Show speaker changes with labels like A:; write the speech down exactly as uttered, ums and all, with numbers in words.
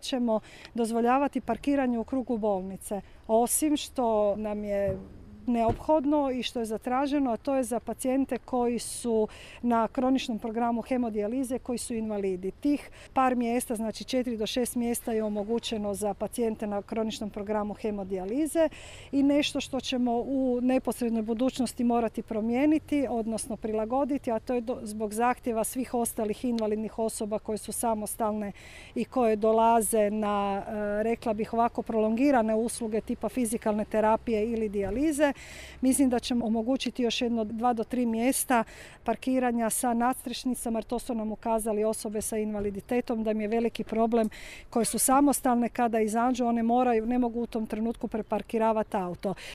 A: nećemo dozvoljavati parkiranje u krugu bolnice, osim što nam je neophodno i što je zatraženo, a to je za pacijente koji su na kroničnom programu hemodijalize, koji su invalidi. Tih par mjesta, znači četiri do šest mjesta je omogućeno za pacijente na kroničnom programu hemodijalize i nešto što ćemo u neposrednoj budućnosti morati promijeniti, odnosno prilagoditi, a to je zbog zahtjeva svih ostalih invalidnih osoba koje su samostalne i koje dolaze na, rekla bih ovako, prolongirane usluge tipa fizikalne terapije ili dijalize. Mislim da ćemo omogućiti još jedno dva do tri mjesta parkiranja sa nadstrešnicama, jer to su nam ukazali osobe sa invaliditetom da im je veliki problem, koje su samostalne, kada izađu one moraju, ne mogu u tom trenutku preparkiravati auto.